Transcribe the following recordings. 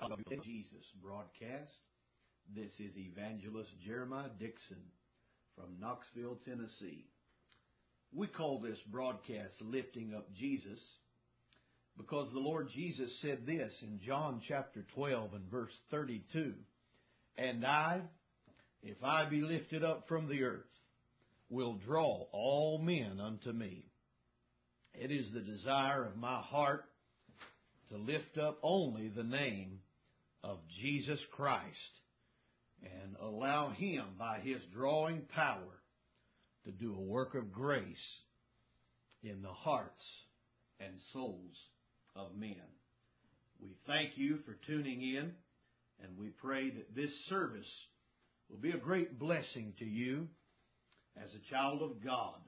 Jesus broadcast. This is Evangelist Jeremiah Dixon from Knoxville, Tennessee. We call this broadcast Lifting Up Jesus because the Lord Jesus said this in John chapter 12 and verse 32, "And I, if I be lifted up from the earth, will draw all men unto me." It is the desire of my heart to lift up only the name of Jesus Christ and allow Him, by His drawing power, to do a work of grace in the hearts and souls of men. We thank you for tuning in, and we pray that this service will be a great blessing to you as a child of God.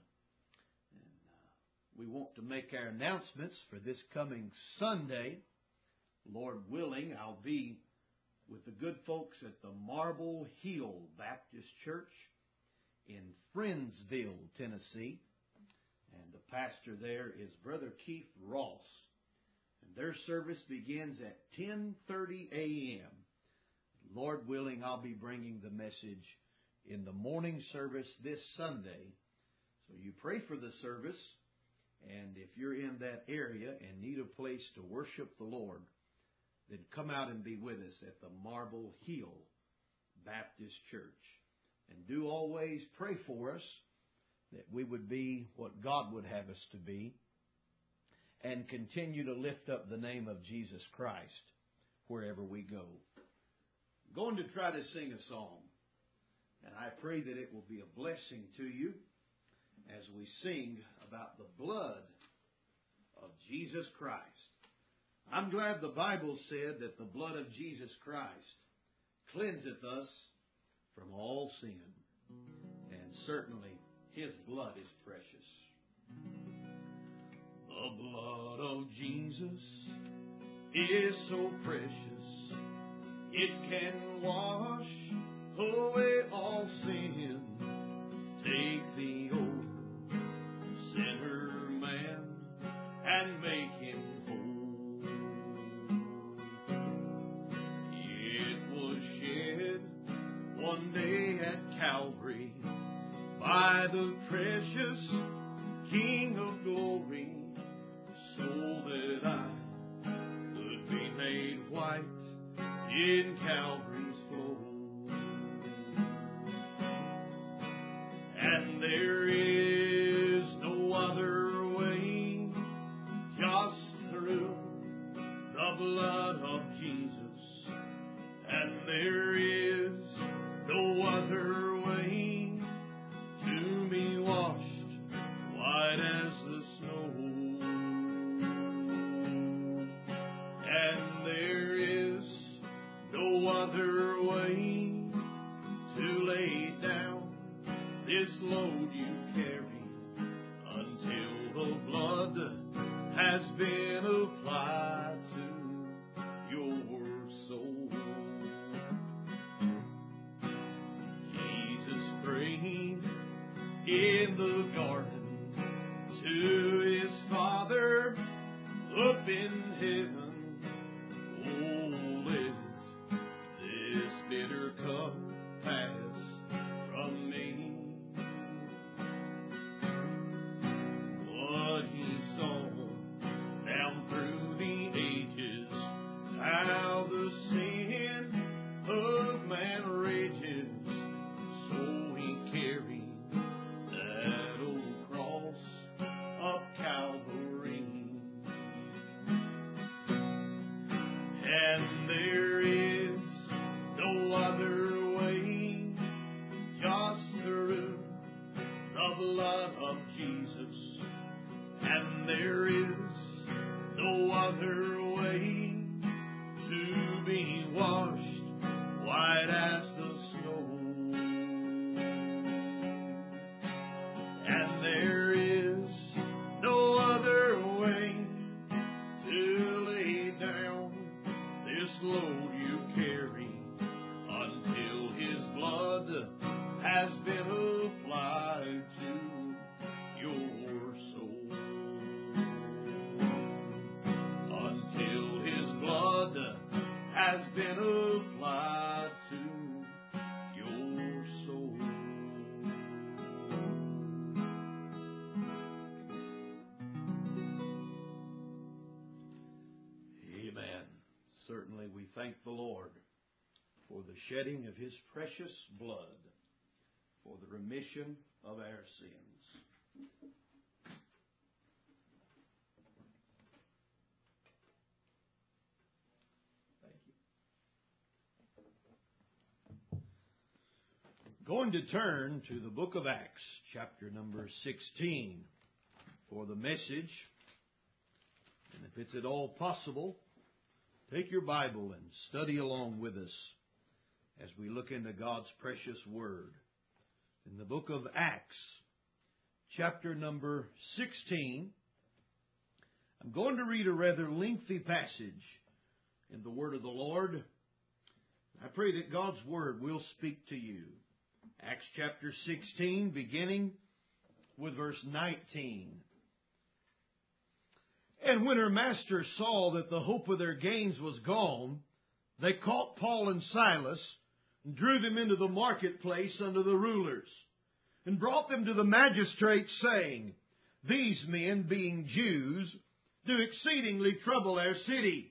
We want to make our announcements for this coming Sunday. Lord willing, I'll be with the good folks at the Marble Hill Baptist Church in Friendsville, Tennessee. And the pastor there is Brother Keith Ross. And their service begins at 10:30 a.m. Lord willing, I'll be bringing the message in the morning service this Sunday. So you pray for the service. And if you're in that area and need a place to worship the Lord, then come out and be with us at the Marble Hill Baptist Church. And do always pray for us that we would be what God would have us to be and continue to lift up the name of Jesus Christ wherever we go. I'm going to try to sing a song, and I pray that it will be a blessing to you as we sing about the blood of Jesus Christ. I'm glad the Bible said that the blood of Jesus Christ cleanseth us from all sin. And certainly His blood is precious. The blood of Jesus is so precious, it can wash away all sin. Take the old sinner man and make him whole. It was shed one day at Calvary by the precious King of glory, so that I could be made white in Calvary's flow. And there is no other way, just through the blood of Jesus. And there is no other way to be washed white as the snow. And there is no other way to lay down this load you carry until the blood has been applied to your soul. Jesus prayed in the garden to His Father up in heaven. Oh, let this bitter cup pass from me. What He saw down through the ages, how the sin of man rages, so He carried that old cross up Calvary. And there is no other way, just through the blood of Jesus. And there is no other way to be washed white as the snow. And there is no other way to lay down this load you carry until His blood has been applied to your soul. Until His blood has has been applied to your soul. Amen. Certainly we thank the Lord for the shedding of His precious blood for the remission of our sins. Thank you. Going to turn to the book of Acts, chapter number 16, for the message. And if it's at all possible, take your Bible and study along with us as we look into God's precious Word. In the book of Acts, chapter number 16, I'm going to read a rather lengthy passage in the Word of the Lord. I pray that God's Word will speak to you. Acts chapter 16, beginning with verse 19. And when her masters saw that the hope of their gains was gone, they caught Paul and Silas and drew them into the marketplace under the rulers, and brought them to the magistrates, saying, These men, being Jews, do exceedingly trouble our city,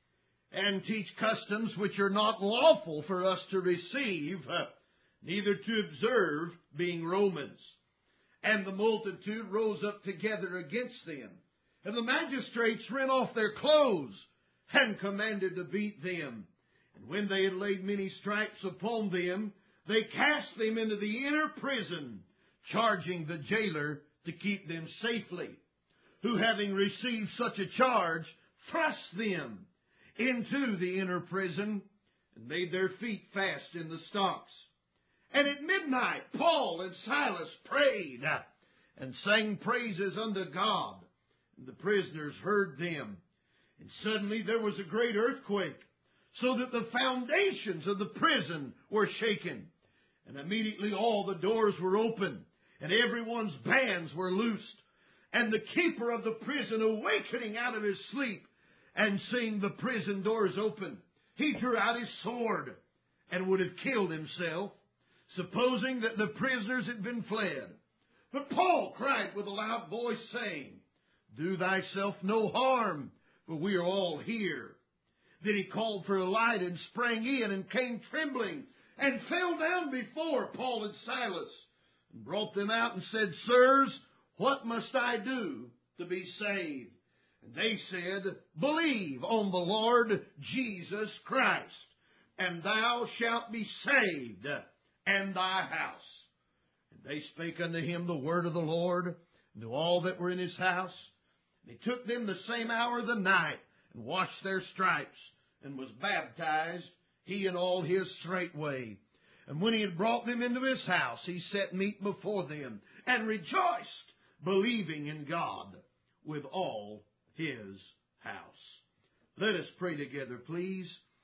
and teach customs which are not lawful for us to receive, neither to observe, being Romans. And the multitude rose up together against them. And the magistrates rent off their clothes, and commanded to beat them. And when they had laid many stripes upon them, they cast them into the inner prison, charging the jailer to keep them safely, who, having received such a charge, thrust them into the inner prison, and made their feet fast in the stocks. And at midnight Paul and Silas prayed, and sang praises unto God. And the prisoners heard them. And suddenly there was a great earthquake, so that the foundations of the prison were shaken. And immediately all the doors were opened, and everyone's bands were loosed. And the keeper of the prison, awakening out of his sleep, and seeing the prison doors open, he drew out his sword, and would have killed himself, supposing that the prisoners had been fled. But Paul cried with a loud voice, saying, Do thyself no harm, for we are all here. Then he called for a light and sprang in and came trembling and fell down before Paul and Silas and brought them out and said, Sirs, what must I do to be saved? And they said, Believe on the Lord Jesus Christ, and thou shalt be saved, and thy house. And they spake unto him the word of the Lord, and to all that were in his house. And he took them the same hour of the night, and washed their stripes, and was baptized, he and all his straightway. And when he had brought them into his house, he set meat before them, and rejoiced, believing in God with all his house. Let us pray together, please.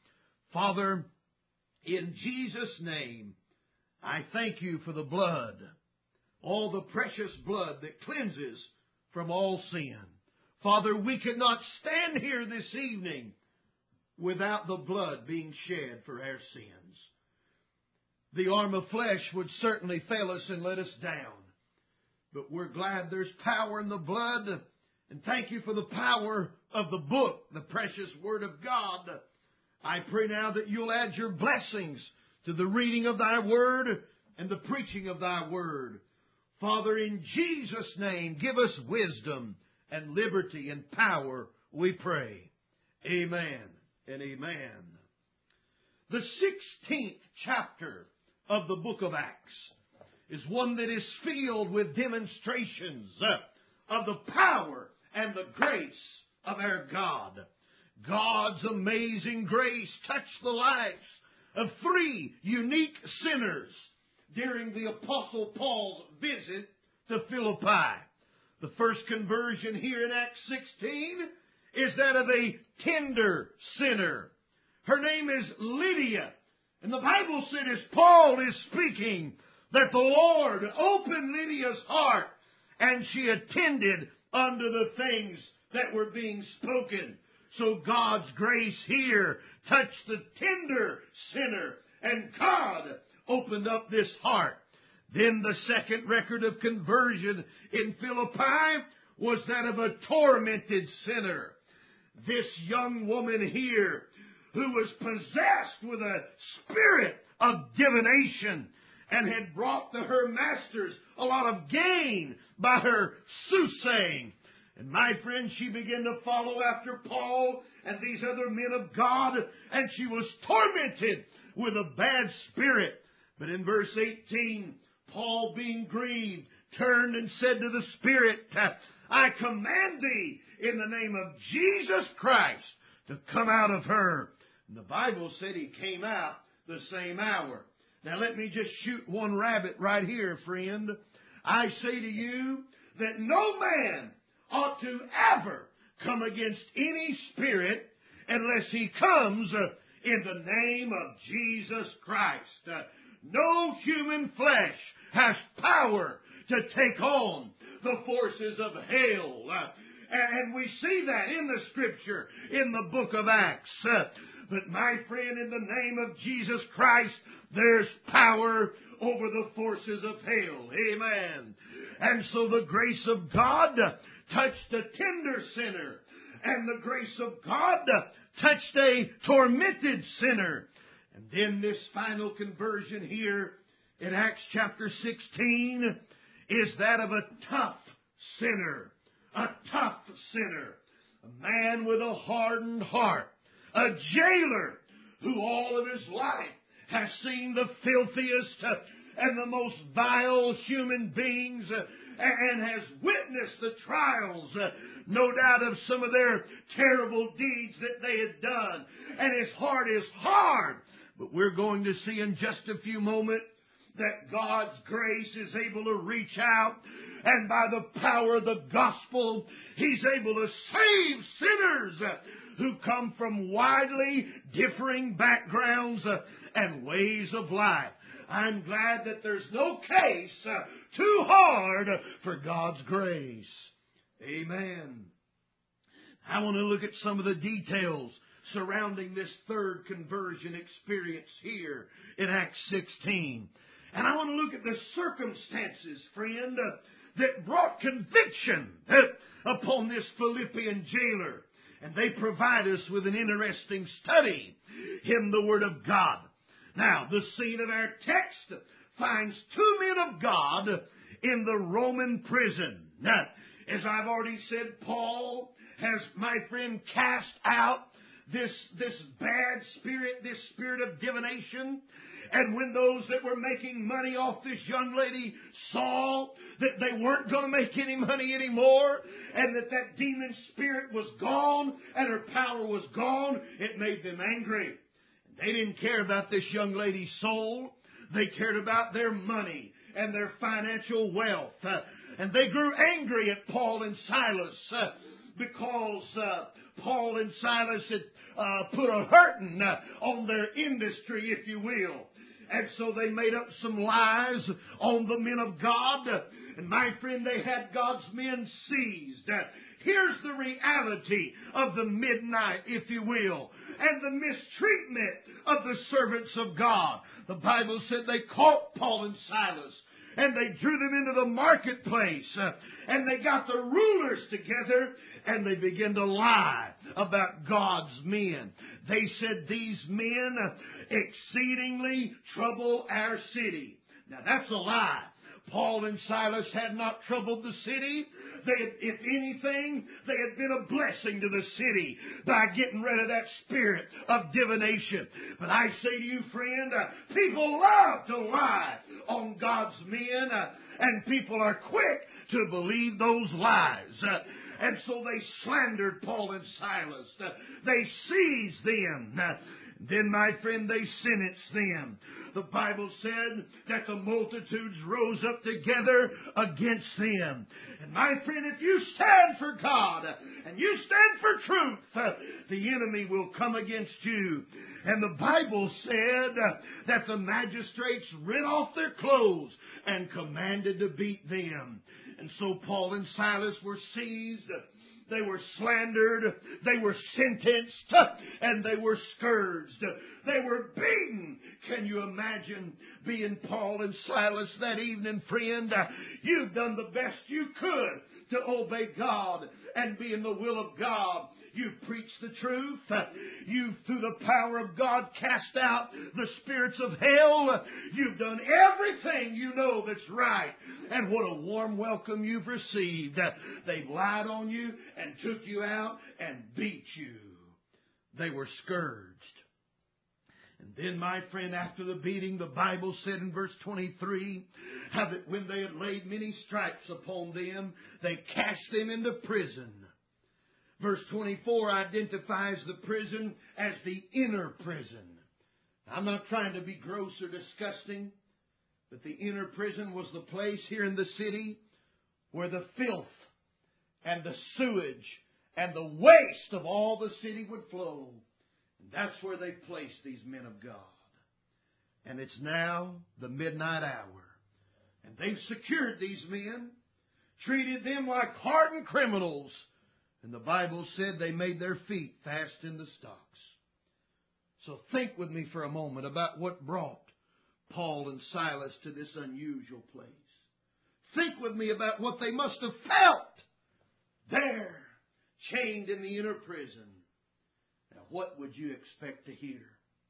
Father, in Jesus' name, I thank you for the blood, all the precious blood that cleanses from all sin. Father, we cannot stand here this evening without the blood being shed for our sins. The arm of flesh would certainly fail us and let us down. But we're glad there's power in the blood. And thank you for the power of the book, the precious Word of God. I pray now that you'll add your blessings to the reading of thy Word and the preaching of thy Word. Father, in Jesus' name, give us wisdom and liberty and power, we pray. Amen and amen. The 16th chapter of the book of Acts is one that is filled with demonstrations of the power and the grace of our God. God's amazing grace touched the lives of 3 unique sinners during the Apostle Paul's visit to Philippi. The first conversion here in Acts 16 is that of a tender sinner. Her name is Lydia. And the Bible said as Paul is speaking that the Lord opened Lydia's heart and she attended unto the things that were being spoken. So God's grace here touched the tender sinner, and God opened up this heart. Then the second record of conversion in Philippi was that of a tormented sinner. This young woman here, who was possessed with a spirit of divination and had brought to her masters a lot of gain by her soothsaying. And my friend, she began to follow after Paul and these other men of God, and she was tormented with a bad spirit. But in verse 18, Paul, being grieved, turned and said to the spirit, I command thee in the name of Jesus Christ to come out of her. And the Bible said he came out the same hour. Now let me just shoot one rabbit right here, friend. I say to you that no man ought to ever come against any spirit unless he comes in the name of Jesus Christ. No human flesh has power to take on the forces of hell. And we see that in the Scripture, in the book of Acts. But my friend, in the name of Jesus Christ, there's power over the forces of hell. Amen. And so the grace of God touched a tender sinner, and the grace of God touched a tormented sinner. And then this final conversion here in Acts chapter 16 is that of a tough sinner. A tough sinner. A man with a hardened heart. A jailer who all of his life has seen the filthiest and the most vile human beings and has witnessed the trials, no doubt, of some of their terrible deeds that they had done. And his heart is hard. But we're going to see in just a few moments that God's grace is able to reach out, and by the power of the gospel, He's able to save sinners who come from widely differing backgrounds and ways of life. I'm glad that there's no case too hard for God's grace. Amen. I want to look at some of the details surrounding this third conversion experience here in Acts 16. And I want to look at the circumstances, friend, that brought conviction upon this Philippian jailer. And they provide us with an interesting study in the Word of God. Now, the scene of our text finds two men of God in the Roman prison. Now, as I've already said, Paul has, my friend, cast out this bad spirit, this spirit of divination. And when those that were making money off this young lady saw that they weren't going to make any money anymore, and that demon spirit was gone and her power was gone, it made them angry. They didn't care about this young lady's soul. They cared about their money and their financial wealth. And they grew angry at Paul and Silas because Paul and Silas had put a hurting on their industry, if you will. And so they made up some lies on the men of God. And my friend, they had God's men seized. Here's the reality of the midnight, if you will, and the mistreatment of the servants of God. The Bible said they caught Paul and Silas, and they drew them into the marketplace, and they got the rulers together, and they began to lie about God's men. They said, these men exceedingly trouble our city. Now that's a lie. Paul and Silas had not troubled the city. They had, if anything, they had been a blessing to the city by getting rid of that spirit of divination. But I say to you, friend, people love to lie on God's men, and people are quick to believe those lies. And so they slandered Paul and Silas. They seized them. Then, my friend, they sentenced them. The Bible said that the multitudes rose up together against them. And my friend, if you stand for God and you stand for truth, the enemy will come against you. And the Bible said that the magistrates rent off their clothes and commanded to beat them. And so Paul and Silas were seized. they were slandered, they were sentenced, and they were scourged. They were beaten. Can you imagine being Paul and Silas that evening, friend? You've done the best you could to obey God and be in the will of God. You've preached the truth. You've, through the power of God, cast out the spirits of hell. You've done everything you know that's right. And what a warm welcome you've received. They've lied on you and took you out and beat you. They were scourged. And then, my friend, after the beating, the Bible said in verse 23, how that when they had laid many stripes upon them, they cast them into prison. Verse 24 identifies the prison as the inner prison. I'm not trying to be gross or disgusting, but the inner prison was the place here in the city where the filth and the sewage and the waste of all the city would flow. And that's where they placed these men of God. And it's now the midnight hour. And they've secured these men, treated them like hardened criminals. And the Bible said they made their feet fast in the stocks. So think with me for a moment about what brought Paul and Silas to this unusual place. Think with me about what they must have felt there, chained in the inner prison. Now, what would you expect to hear?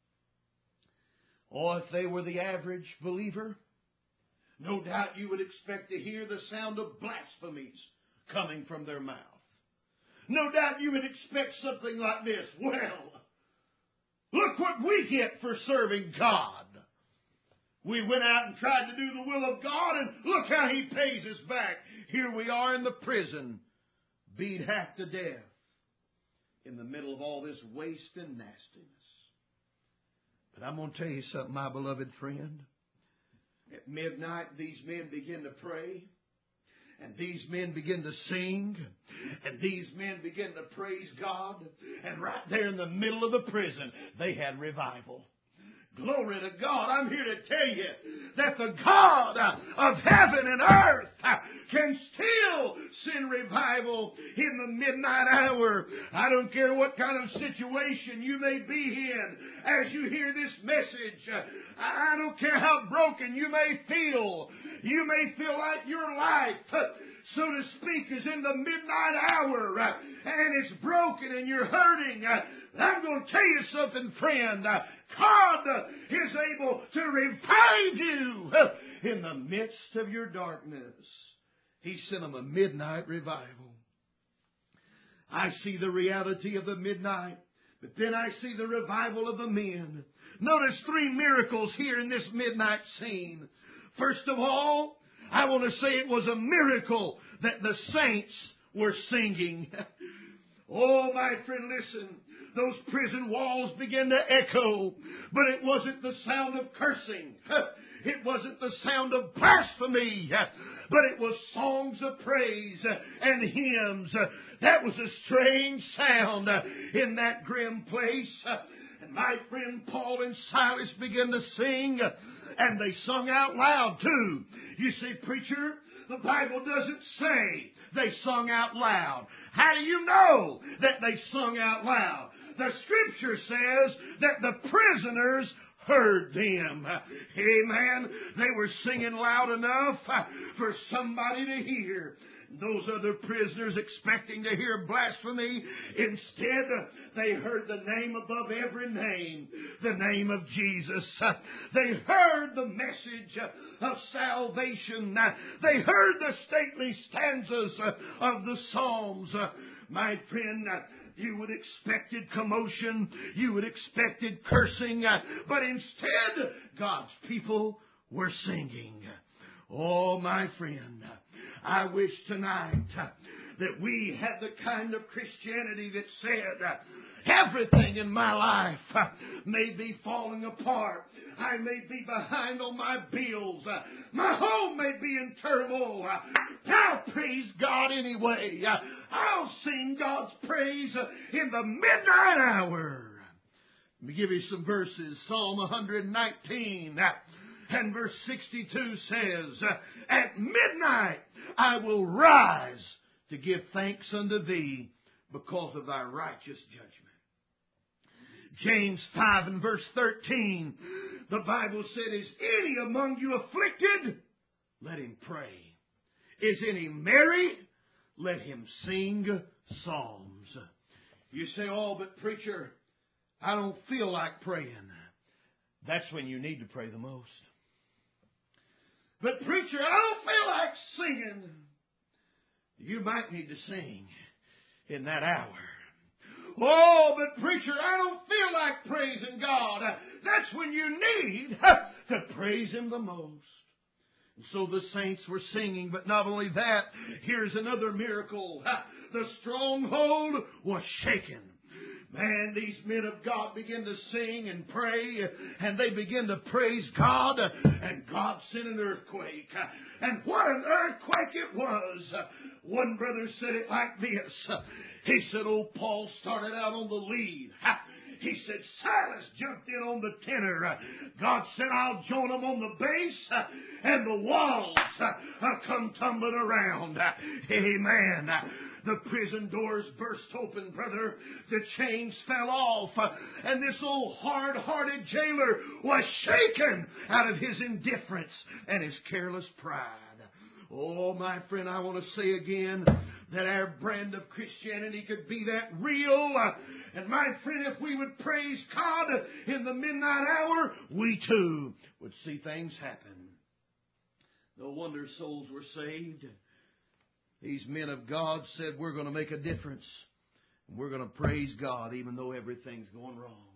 Or if they were the average believer, no doubt you would expect to hear the sound of blasphemies coming from their mouth. No doubt you would expect something like this. Well, look what we get for serving God. We went out and tried to do the will of God, and look how He pays us back. Here we are in the prison, beat half to death, in the middle of all this waste and nastiness. But I'm going to tell you something, my beloved friend. At midnight, these men begin to pray. And these men begin to sing. And these men begin to praise God. And right there in the middle of the prison, they had revival. Glory to God. I'm here to tell you that the God of heaven and earth can still send revival in the midnight hour. I don't care what kind of situation you may be in as you hear this message. I don't care how broken you may feel. You may feel like your life, so to speak, is in the midnight hour and it's broken and you're hurting. I'm going to tell you something, friend. God is able to revive you in the midst of your darkness. He sent them a midnight revival. I see the reality of the midnight, but then I see the revival of the men. Notice three miracles here in this midnight scene. First of all, I want to say it was a miracle that the saints were singing. Oh, my friend, listen. Those prison walls began to echo, but it wasn't the sound of cursing. It wasn't the sound of blasphemy, but it was songs of praise and hymns. That was a strange sound in that grim place. And my friend Paul and Silas began to sing, and they sung out loud too. You see, preacher, the Bible doesn't say they sung out loud. How do you know that they sung out loud? The Scripture says that the prisoners heard them. Amen. They were singing loud enough for somebody to hear. Those other prisoners expecting to hear blasphemy, instead they heard the name above every name, the name of Jesus. They heard the message of salvation. They heard the stately stanzas of the Psalms. My friend, you would expected commotion, you would expected cursing, but instead God's people were singing. Oh, my friend, I wish tonight that we had the kind of Christianity that said, everything in my life may be falling apart. I may be behind on my bills. My home may be in turmoil. I'll praise God anyway. I'll sing God's praise in the midnight hour. Let me give you some verses. Psalm 119 and verse 62 says, at midnight I will rise to give thanks unto Thee because of Thy righteous judgment. James 5 and verse 13, the Bible said, is any among you afflicted? Let him pray. Is any merry? Let him sing psalms. You say, oh, but preacher, I don't feel like praying. That's when you need to pray the most. But preacher, I don't feel like singing. You might need to sing in that hour. Oh, but preacher, I don't feel like praising God. That's when you need to praise Him the most. And so the saints were singing, but not only that, here's another miracle. The stronghold was shaken. Man, these men of God began to sing and pray, and they began to praise God, and God sent an earthquake. And what an earthquake it was! One brother said it like this. He said, old Paul started out on the lead. He said, Silas jumped in on the tenor. God said, I'll join them on the bass, and the walls come tumbling around. Amen. The prison doors burst open, brother. The chains fell off. And this old hard-hearted jailer was shaken out of his indifference and his careless pride. Oh, my friend, I want to say again that our brand of Christianity could be that real. And my friend, if we would praise God in the midnight hour, we too would see things happen. No wonder souls were saved. These men of God said, we're going to make a difference. And we're going to praise God even though everything's going wrong.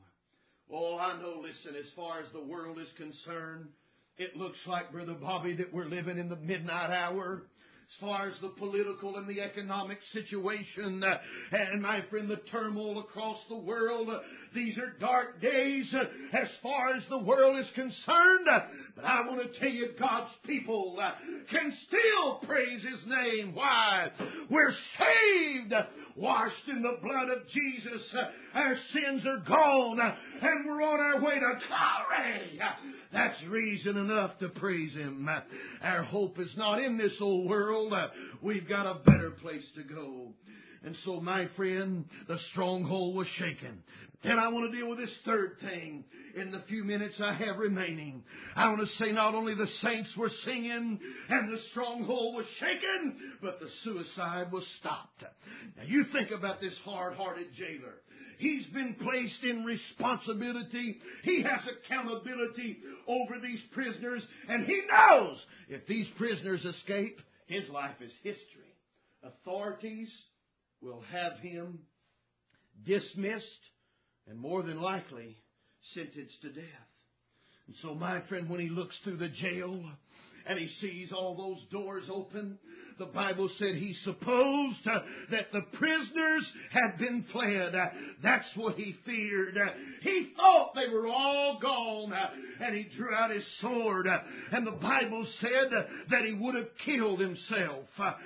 Oh, I know, listen, as far as the world is concerned, it looks like, Brother Bobby, that we're living in the midnight hour. As far as the political and the economic situation, and my friend, the turmoil across the world, these are dark days as far as the world is concerned. But I want to tell you, God's people can still praise His name. Why? We're saved, washed in the blood of Jesus. Our sins are gone, and we're on our way to glory. That's reason enough to praise Him. Our hope is not in this old world. We've got a better place to go. And so, my friend, the stronghold was shaken. Then I want to deal with this third thing in the few minutes I have remaining. I want to say not only the saints were singing and the stronghold was shaken, but the suicide was stopped. Now you think about this hard-hearted jailer. He's been placed in responsibility. He has accountability over these prisoners, and he knows if these prisoners escape, his life is history. Authorities will have him dismissed and more than likely sentenced to death. And so, my friend, when he looks through the jail and he sees all those doors open, the Bible said he supposed that the prisoners had been fled. That's what he feared. He thought they were all gone, and he drew out his sword. And the Bible said that he would have killed himself.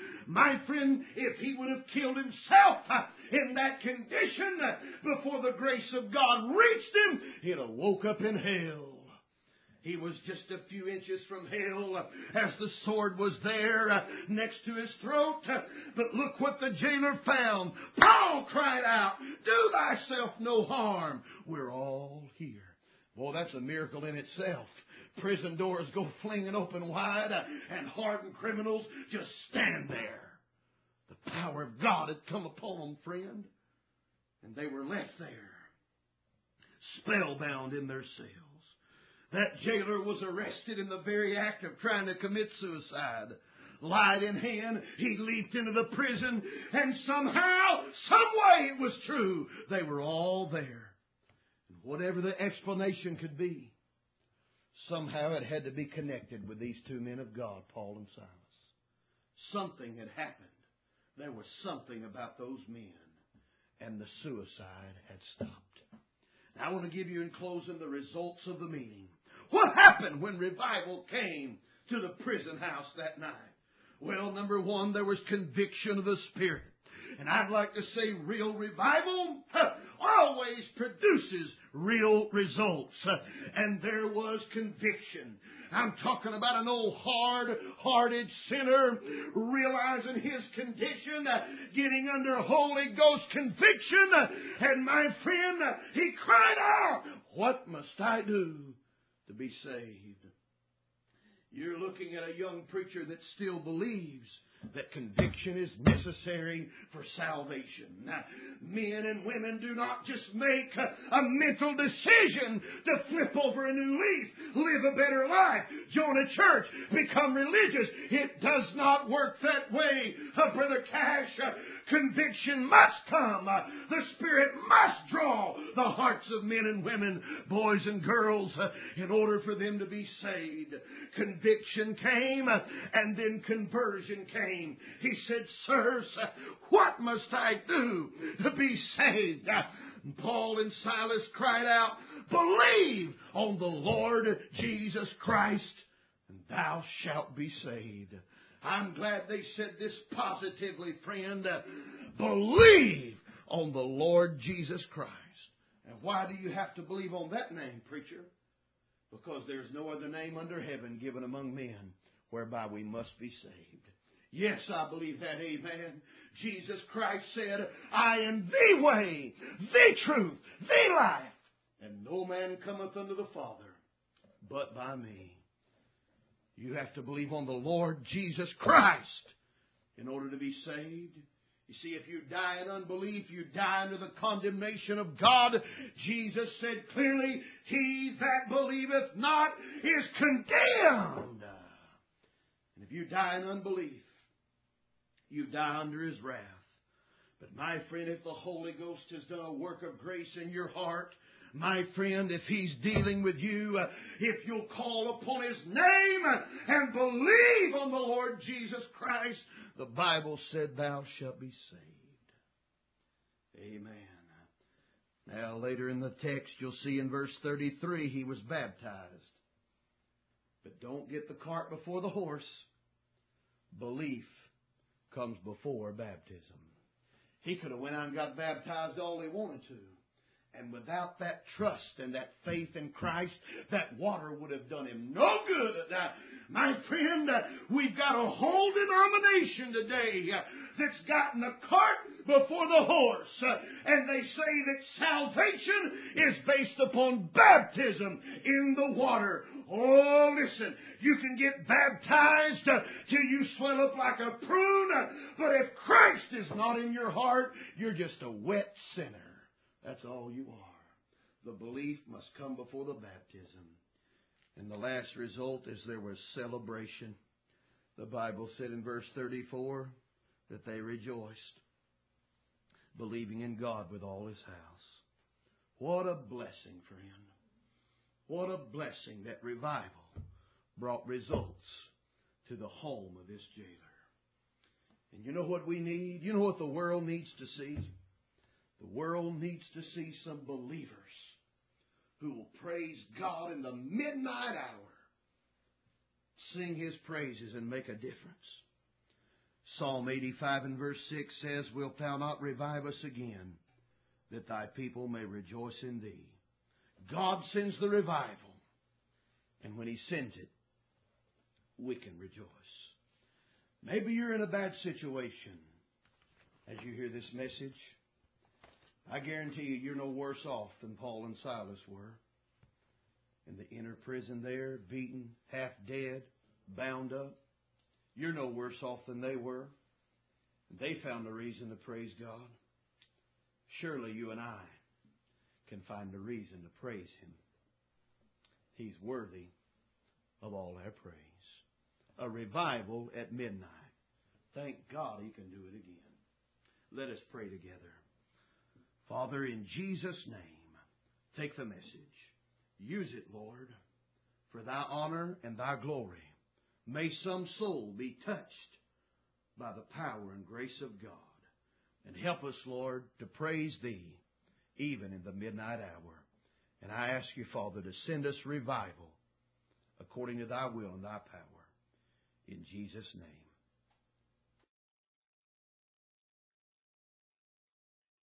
My friend, if he would have killed himself in that condition before the grace of God reached him, he'd have woke up in hell. He was just a few inches from hell as the sword was there next to his throat. But look what the jailer found. Paul cried out, "Do thyself no harm. We're all here." Boy, that's a miracle in itself. Prison doors go flinging open wide and hardened criminals just stand there. The power of God had come upon them, friend. And they were left there, spellbound in their cells. That jailer was arrested in the very act of trying to commit suicide. Light in hand, he leaped into the prison, and somehow, some way it was true, they were all there. And whatever the explanation could be, somehow it had to be connected with these two men of God, Paul and Silas. Something had happened. There was something about those men, and the suicide had stopped. Now, I want to give you in closing the results of the meeting. What happened when revival came to the prison house that night? Well, number one, there was conviction of the Spirit. And I'd like to say real revival always produces real results. And there was conviction. I'm talking about an old hard-hearted sinner realizing his condition, getting under Holy Ghost conviction. And my friend, he cried out, "What must I do to be saved?" You're looking at a young preacher that still believes that conviction is necessary for salvation. Men and women do not just make a mental decision to flip over a new leaf, live a better life, join a church, become religious. It does not work that way, Brother Cash. Conviction must come. The Spirit must draw the hearts of men and women, boys and girls, in order for them to be saved. Conviction came, and then conversion came. He said, "Sirs, what must I do to be saved?" And Paul and Silas cried out, "Believe on the Lord Jesus Christ, and thou shalt be saved." I'm glad they said this positively, friend. Believe on the Lord Jesus Christ. And why do you have to believe on that name, preacher? Because there's no other name under heaven given among men whereby we must be saved. Yes, I believe that. Amen. Jesus Christ said, "I am the way, the truth, the life, and no man cometh unto the Father but by me." You have to believe on the Lord Jesus Christ in order to be saved. You see, if you die in unbelief, you die under the condemnation of God. Jesus said clearly, "He that believeth not is condemned." And if you die in unbelief, you die under His wrath. But my friend, if the Holy Ghost has done a work of grace in your heart, my friend, if He's dealing with you, if you'll call upon His name and believe on the Lord Jesus Christ, the Bible said, "Thou shalt be saved." Amen. Now, later in the text, you'll see in verse 33, he was baptized. But don't get the cart before the horse. Belief comes before baptism. He could have went out and got baptized all he wanted to. And without that trust and that faith in Christ, that water would have done him no good. Now, my friend, we've got a whole denomination today that's gotten the cart before the horse. And they say that salvation is based upon baptism in the water. Oh, listen, you can get baptized till you swell up like a prune, but if Christ is not in your heart, you're just a wet sinner. That's all you are. The belief must come before the baptism. And the last result is there was celebration. The Bible said in verse 34 that they rejoiced, believing in God with all His house. What a blessing, friend. What a blessing that revival brought results to the home of this jailer. And you know what we need? You know what the world needs to see? The world needs to see some believers who will praise God in the midnight hour, sing His praises and make a difference. Psalm 85 and verse 6 says, "Wilt thou not revive us again, that thy people may rejoice in thee?" God sends the revival, and when He sends it, we can rejoice. Maybe you're in a bad situation as you hear this message. I guarantee you're no worse off than Paul and Silas were. In the inner prison there, beaten, half dead, bound up. You're no worse off than they were. They found a reason to praise God. Surely you and I can find a reason to praise Him. He's worthy of all our praise. A revival at midnight. Thank God He can do it again. Let us pray together. Father, in Jesus' name, take the message. Use it, Lord, for Thy honor and Thy glory. May some soul be touched by the power and grace of God. And help us, Lord, to praise Thee even in the midnight hour. And I ask You, Father, to send us revival according to Thy will and Thy power. In Jesus' name.